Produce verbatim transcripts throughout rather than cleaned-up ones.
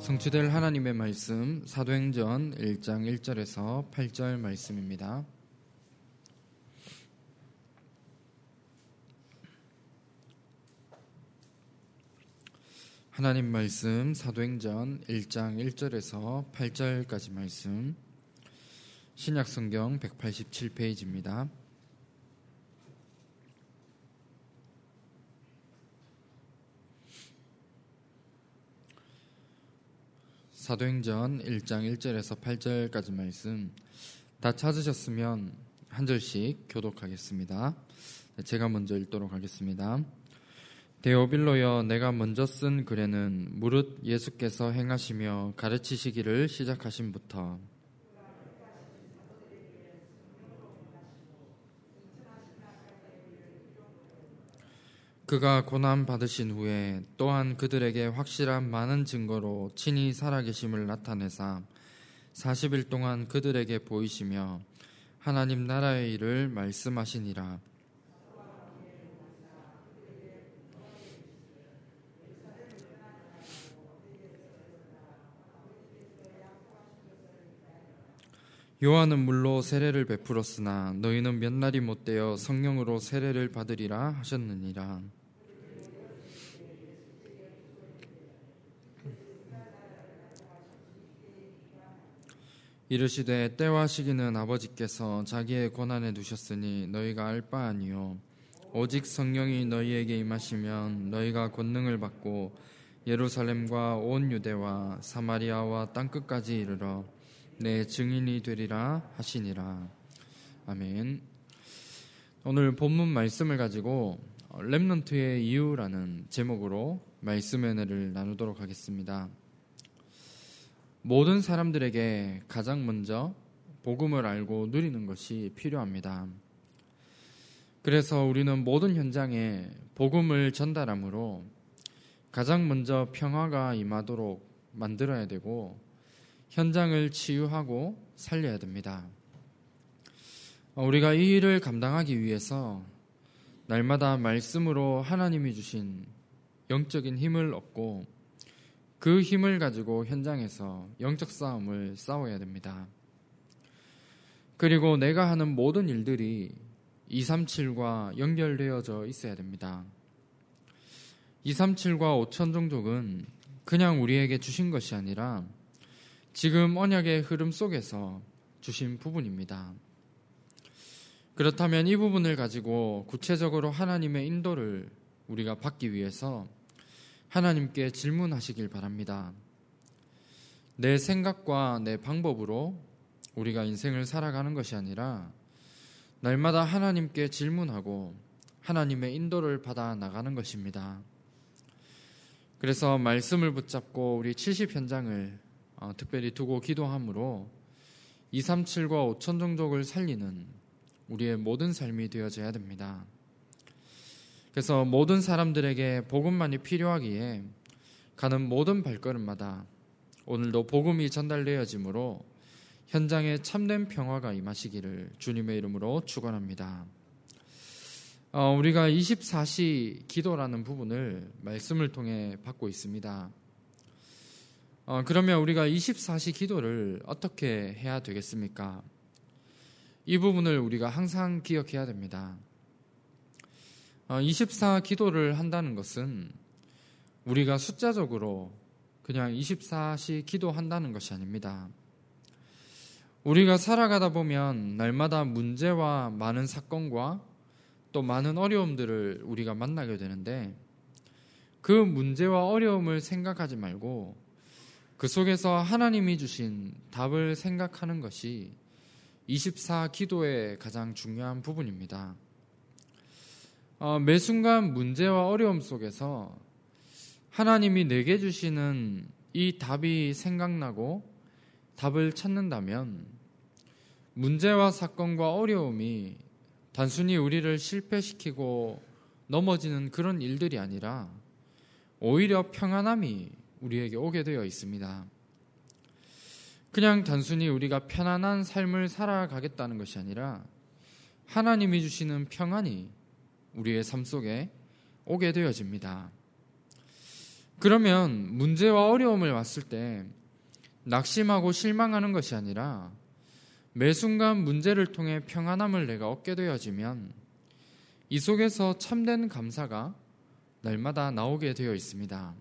성취될 하나님의 말씀 사도행전 일 장 일 절에서 팔 절 말씀입니다. 하나님 말씀 사도행전 일 장 일 절에서 팔 절까지 말씀, 신약성경 백팔십칠 페이지입니다. 사도행전 일 장 일 절에서 팔 절까지 말씀 다 찾으셨으면 한 절씩 교독하겠습니다. 제가 먼저 읽도록 하겠습니다. 데오빌로여, 내가 먼저 쓴 글에는 무릇 예수께서 행하시며 가르치시기를 시작하심부터 그가 고난 받으신 후에 또한 그들에게 확실한 많은 증거로 친히 살아계심을 나타내사 사십 일 동안 그들에게 보이시며 하나님 나라의 일을 말씀하시니라. 요한은 물로 세례를 베풀었으나 너희는 몇 날이 못되어 성령으로 세례를 받으리라 하셨느니라. 이르시되 때와 시기는 아버지께서 자기의 권한에 두셨으니 너희가 알 바 아니요 오직 성령이 너희에게 임하시면 너희가 권능을 받고 예루살렘과 온 유대와 사마리아와 땅끝까지 이르러 내 증인이 되리라 하시니라. 아멘. 오늘 본문 말씀을 가지고 렘넌트의 이유라는 제목으로 말씀의 은혜를 나누도록 하겠습니다. 모든 사람들에게 가장 먼저 복음을 알고 누리는 것이 필요합니다. 그래서 우리는 모든 현장에 복음을 전달함으로 가장 먼저 평화가 임하도록 만들어야 되고 현장을 치유하고 살려야 됩니다. 우리가 이 일을 감당하기 위해서 날마다 말씀으로 하나님이 주신 영적인 힘을 얻고 그 힘을 가지고 현장에서 영적 싸움을 싸워야 됩니다. 그리고 내가 하는 모든 일들이 이삼칠과 연결되어져 있어야 됩니다. 이삼칠과 오천종족은 그냥 우리에게 주신 것이 아니라 지금 언약의 흐름 속에서 주신 부분입니다. 그렇다면 이 부분을 가지고 구체적으로 하나님의 인도를 우리가 받기 위해서 하나님께 질문하시길 바랍니다. 내 생각과 내 방법으로 우리가 인생을 살아가는 것이 아니라 날마다 하나님께 질문하고 하나님의 인도를 받아 나가는 것입니다. 그래서 말씀을 붙잡고 우리 칠십 현장을 어, 특별히 두고 기도함으로 이삼칠과 오천종족을 살리는 우리의 모든 삶이 되어져야 됩니다. 그래서 모든 사람들에게 복음만이 필요하기에 가는 모든 발걸음마다 오늘도 복음이 전달되어지므로 현장에 참된 평화가 임하시기를 주님의 이름으로 축원합니다. 어, 우리가 이십사 시 기도라는 부분을 말씀을 통해 받고 있습니다. 어, 그러면 우리가 이십사 시 기도를 어떻게 해야 되겠습니까? 이 부분을 우리가 항상 기억해야 됩니다. 어, 이십사 기도를 한다는 것은 우리가 숫자적으로 그냥 이십사 시 기도한다는 것이 아닙니다. 우리가 살아가다 보면 날마다 문제와 많은 사건과 또 많은 어려움들을 우리가 만나게 되는데 그 문제와 어려움을 생각하지 말고 그 속에서 하나님이 주신 답을 생각하는 것이 이십사 기도의 가장 중요한 부분입니다. 어, 매 순간 문제와 어려움 속에서 하나님이 내게 주시는 이 답이 생각나고 답을 찾는다면 문제와 사건과 어려움이 단순히 우리를 실패시키고 넘어지는 그런 일들이 아니라 오히려 평안함이 우리에게 오게 되어 있습니다. 그냥 단순히 우리가 편안한 삶을 살아가겠다는 것이 아니라 하나님이 주시는 평안이 우리의 삶 속에 오게 되어집니다. 그러면 문제와 어려움을 왔을 때 낙심하고 실망하는 것이 아니라 매 순간 문제를 통해 평안함을 내가 얻게 되어지면 이 속에서 참된 감사가 날마다 나오게 되어 있습니다.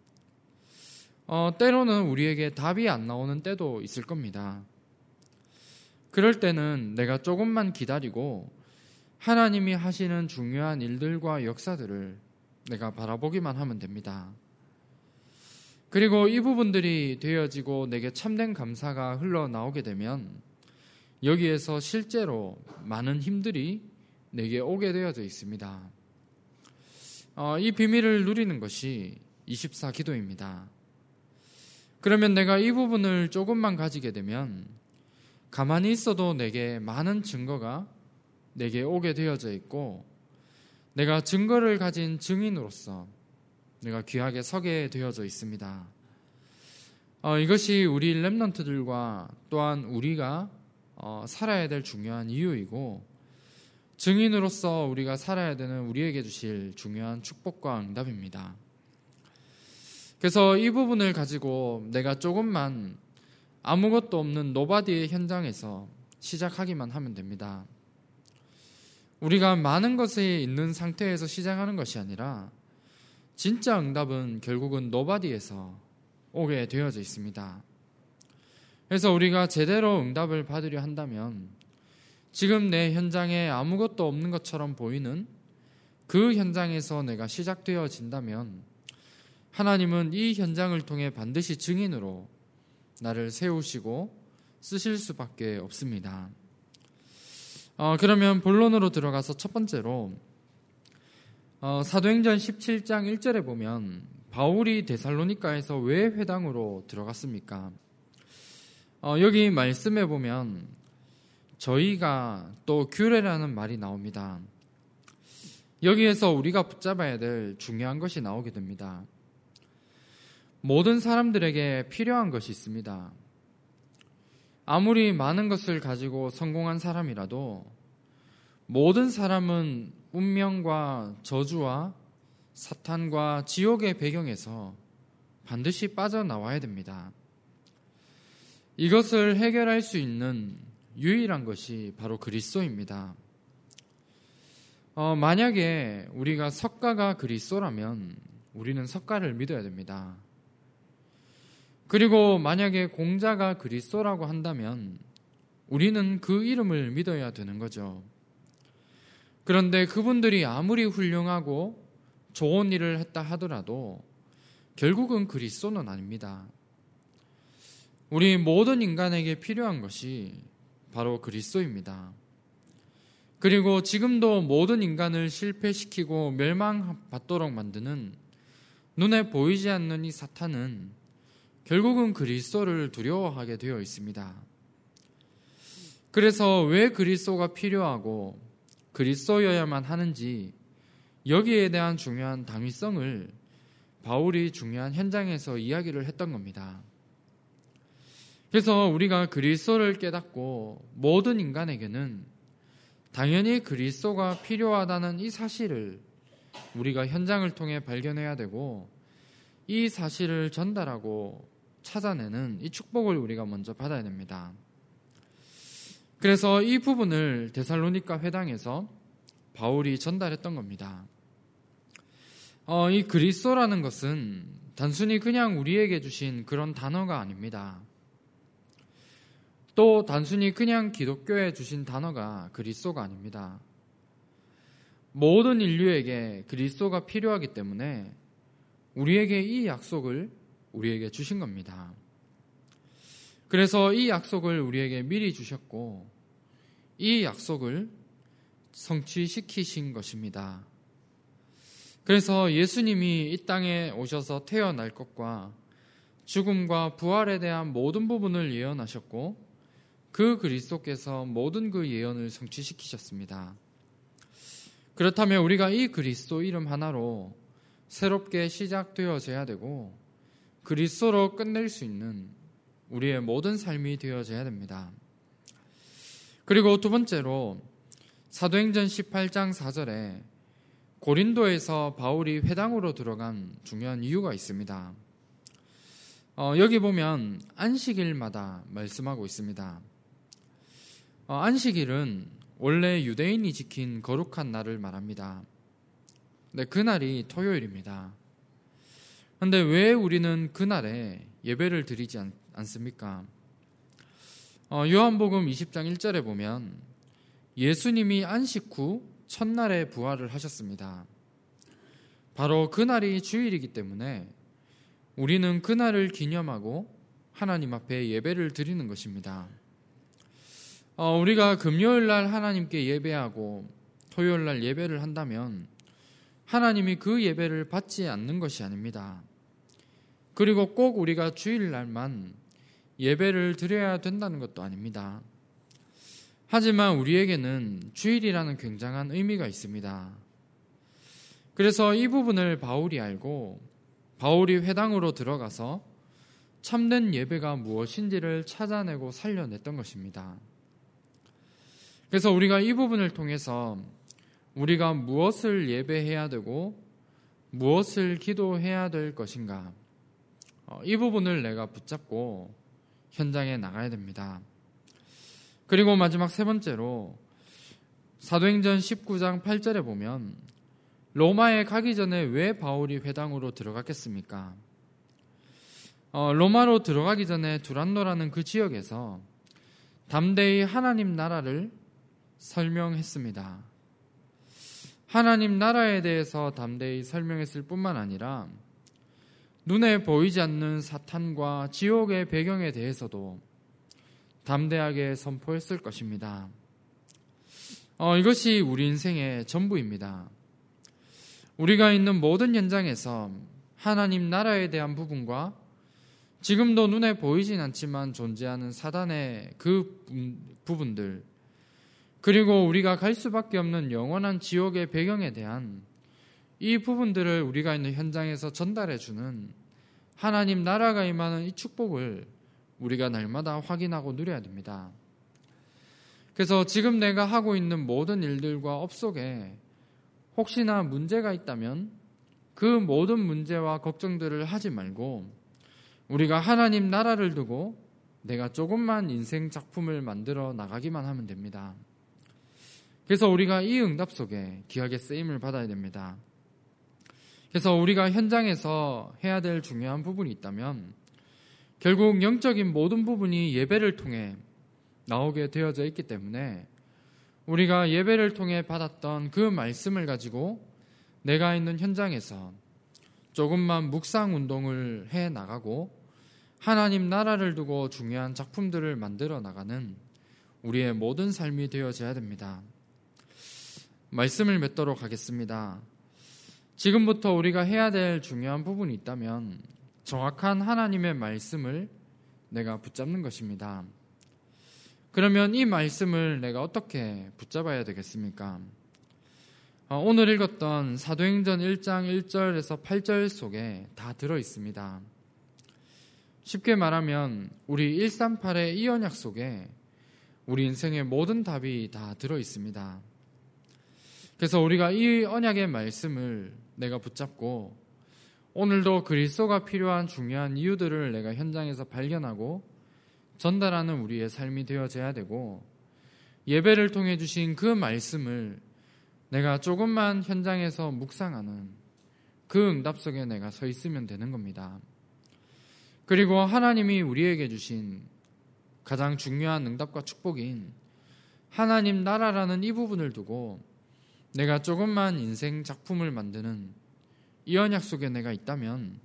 어, 때로는 우리에게 답이 안 나오는 때도 있을 겁니다. 그럴 때는 내가 조금만 기다리고 하나님이 하시는 중요한 일들과 역사들을 내가 바라보기만 하면 됩니다. 그리고 이 부분들이 되어지고 내게 참된 감사가 흘러나오게 되면 여기에서 실제로 많은 힘들이 내게 오게 되어져 있습니다. 어, 이 비밀을 누리는 것이 이십사 기도입니다. 그러면 내가 이 부분을 조금만 가지게 되면 가만히 있어도 내게 많은 증거가 내게 오게 되어져 있고 내가 증거를 가진 증인으로서 내가 귀하게 서게 되어져 있습니다. 어, 이것이 우리 렘넌트들과 또한 우리가 어, 살아야 될 중요한 이유이고 증인으로서 우리가 살아야 되는 우리에게 주실 중요한 축복과 응답입니다. 그래서 이 부분을 가지고 내가 조금만 아무것도 없는 노바디의 현장에서 시작하기만 하면 됩니다. 우리가 많은 것에 있는 상태에서 시작하는 것이 아니라 진짜 응답은 결국은 노바디에서 오게 되어져 있습니다. 그래서 우리가 제대로 응답을 받으려 한다면 지금 내 현장에 아무것도 없는 것처럼 보이는 그 현장에서 내가 시작되어진다면 하나님은 이 현장을 통해 반드시 증인으로 나를 세우시고 쓰실 수밖에 없습니다. 어, 그러면 본론으로 들어가서 첫 번째로 어, 사도행전 십칠 장 일 절에 보면 바울이 데살로니가에서 왜 회당으로 들어갔습니까? 어, 여기 말씀에 보면 저희가 또 규례라는 말이 나옵니다. 여기에서 우리가 붙잡아야 될 중요한 것이 나오게 됩니다. 모든 사람들에게 필요한 것이 있습니다. 아무리 많은 것을 가지고 성공한 사람이라도 모든 사람은 운명과 저주와 사탄과 지옥의 배경에서 반드시 빠져나와야 됩니다. 이것을 해결할 수 있는 유일한 것이 바로 그리스도입니다. 어, 만약에 우리가 석가가 그리스도라면 우리는 석가를 믿어야 됩니다. 그리고 만약에 공자가 그리스도라고 한다면 우리는 그 이름을 믿어야 되는 거죠. 그런데 그분들이 아무리 훌륭하고 좋은 일을 했다 하더라도 결국은 그리스도는 아닙니다. 우리 모든 인간에게 필요한 것이 바로 그리스도입니다. 그리고 지금도 모든 인간을 실패시키고 멸망받도록 만드는 눈에 보이지 않는 이 사탄은 결국은 그리스도를 두려워하게 되어 있습니다. 그래서 왜 그리스도가 필요하고 그리스도여야만 하는지 여기에 대한 중요한 당위성을 바울이 중요한 현장에서 이야기를 했던 겁니다. 그래서 우리가 그리스도를 깨닫고 모든 인간에게는 당연히 그리스도가 필요하다는 이 사실을 우리가 현장을 통해 발견해야 되고 이 사실을 전달하고 찾아내는 이 축복을 우리가 먼저 받아야 됩니다. 그래서 이 부분을 데살로니가 회당에서 바울이 전달했던 겁니다. 어, 이 그리스도라는 것은 단순히 그냥 우리에게 주신 그런 단어가 아닙니다. 또 단순히 그냥 기독교에 주신 단어가 그리스도가 아닙니다. 모든 인류에게 그리스도가 필요하기 때문에 우리에게 이 약속을 우리에게 주신 겁니다. 그래서 이 약속을 우리에게 미리 주셨고 이 약속을 성취시키신 것입니다. 그래서 예수님이 이 땅에 오셔서 태어날 것과 죽음과 부활에 대한 모든 부분을 예언하셨고 그 그리스도께서 모든 그 예언을 성취시키셨습니다. 그렇다면 우리가 이 그리스도 이름 하나로 새롭게 시작되어져야 되고 그리스도로 끝낼 수 있는 우리의 모든 삶이 되어져야 됩니다. 그리고 두 번째로 사도행전 십팔 장 사 절에 고린도에서 바울이 회당으로 들어간 중요한 이유가 있습니다. 어, 여기 보면 안식일마다 말씀하고 있습니다. 어, 안식일은 원래 유대인이 지킨 거룩한 날을 말합니다. 네, 그날이 토요일입니다. 그런데 왜 우리는 그날에 예배를 드리지 않, 않습니까? 어, 요한복음 이십 장 일 절에 보면 예수님이 안식 후 첫날에 부활을 하셨습니다. 바로 그날이 주일이기 때문에 우리는 그날을 기념하고 하나님 앞에 예배를 드리는 것입니다. 어, 우리가 금요일 날 하나님께 예배하고 토요일 날 예배를 한다면 하나님이 그 예배를 받지 않는 것이 아닙니다. 그리고 꼭 우리가 주일 날만 예배를 드려야 된다는 것도 아닙니다. 하지만 우리에게는 주일이라는 굉장한 의미가 있습니다. 그래서 이 부분을 바울이 알고 바울이 회당으로 들어가서 참된 예배가 무엇인지를 찾아내고 살려냈던 것입니다. 그래서 우리가 이 부분을 통해서 우리가 무엇을 예배해야 되고 무엇을 기도해야 될 것인가, 이 부분을 내가 붙잡고 현장에 나가야 됩니다. 그리고 마지막 세 번째로 사도행전 십구 장 팔 절에 보면 로마에 가기 전에 왜 바울이 회당으로 들어갔겠습니까? 어, 로마로 들어가기 전에 두란노라는 그 지역에서 담대히 하나님 나라를 설명했습니다. 하나님 나라에 대해서 담대히 설명했을 뿐만 아니라 눈에 보이지 않는 사탄과 지옥의 배경에 대해서도 담대하게 선포했을 것입니다. 어, 이것이 우리 인생의 전부입니다. 우리가 있는 모든 현장에서 하나님 나라에 대한 부분과 지금도 눈에 보이진 않지만 존재하는 사단의 그 부분들, 그리고 우리가 갈 수밖에 없는 영원한 지옥의 배경에 대한 이 부분들을 우리가 있는 현장에서 전달해주는 하나님 나라가 임하는 이 축복을 우리가 날마다 확인하고 누려야 됩니다. 그래서 지금 내가 하고 있는 모든 일들과 업 속에 혹시나 문제가 있다면 그 모든 문제와 걱정들을 하지 말고 우리가 하나님 나라를 두고 내가 조금만 인생 작품을 만들어 나가기만 하면 됩니다. 그래서 우리가 이 응답 속에 귀하게 쓰임을 받아야 됩니다. 그래서 우리가 현장에서 해야 될 중요한 부분이 있다면 결국 영적인 모든 부분이 예배를 통해 나오게 되어져 있기 때문에 우리가 예배를 통해 받았던 그 말씀을 가지고 내가 있는 현장에서 조금만 묵상 운동을 해 나가고 하나님 나라를 두고 중요한 작품들을 만들어 나가는 우리의 모든 삶이 되어져야 됩니다. 말씀을 맺도록 하겠습니다. 지금부터 우리가 해야 될 중요한 부분이 있다면 정확한 하나님의 말씀을 내가 붙잡는 것입니다. 그러면 이 말씀을 내가 어떻게 붙잡아야 되겠습니까? 오늘 읽었던 사도행전 일 장 일 절에서 팔 절 속에 다 들어있습니다. 쉽게 말하면 우리 일삼팔의 이 언약 속에 우리 인생의 모든 답이 다 들어있습니다. 그래서 우리가 이 언약의 말씀을 내가 붙잡고 오늘도 그리스도가 필요한 중요한 이유들을 내가 현장에서 발견하고 전달하는 우리의 삶이 되어져야 되고 예배를 통해 주신 그 말씀을 내가 조금만 현장에서 묵상하는 그 응답 속에 내가 서 있으면 되는 겁니다. 그리고 하나님이 우리에게 주신 가장 중요한 응답과 축복인 하나님 나라라는 이 부분을 두고 내가 조금만 인생 작품을 만드는 이 언약 속에 내가 있다면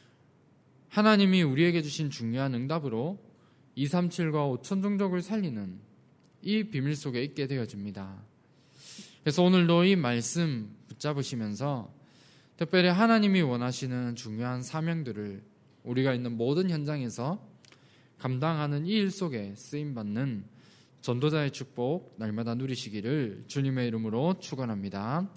하나님이 우리에게 주신 중요한 응답으로 이삼칠과 오천 종족을 살리는 이 비밀 속에 있게 되어집니다. 그래서 오늘도 이 말씀 붙잡으시면서 특별히 하나님이 원하시는 중요한 사명들을 우리가 있는 모든 현장에서 감당하는 이 일 속에 쓰임받는 전도자의 축복 날마다 누리시기를 주님의 이름으로 축원합니다.